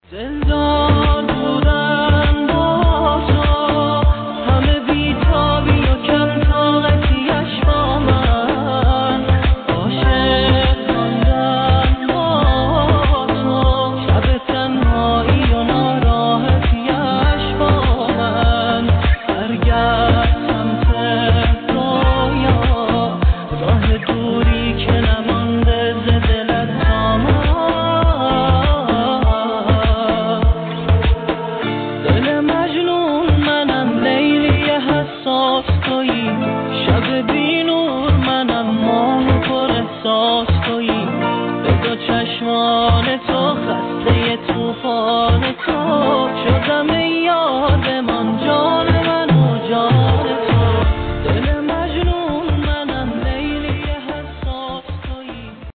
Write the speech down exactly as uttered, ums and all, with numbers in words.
دلدار بودن با تو، همه بیتابی و کم طاقتیش با من، عاشق ماندن با تو، شب تنهایی و ناراحتیش با من، برگرد سمت رویا، راه دوری که نمانده ز دلت تا من. دل مجنون منم، لیلی حساس تویی، شب بی نور منم، ماه پر احساس تویی، به دو چشمان تو خسته طوفان تو شدم.